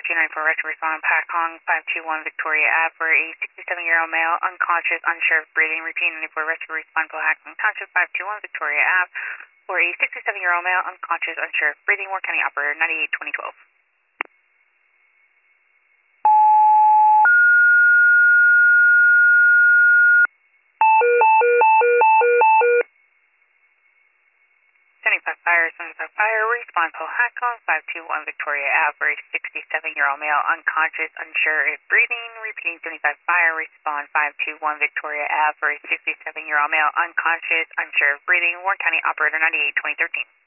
5294 rescue respond Pac Hong 521 Victoria Ave for a 67-year-old male unconscious, unsure of breathing. Repeat 94 rescue respond Powhatan Township 521 Victoria Ave for a 67-year-old male unconscious, unsure of breathing. Ward County operator 98-2012. Fire, respond Powhatan 521 Victoria Ave for a 67-year-old male unconscious, unsure of breathing. Repeating 75 fire, respond 521 Victoria Ave for a 67-year-old male unconscious, unsure of breathing. Warren County operator 98-2013.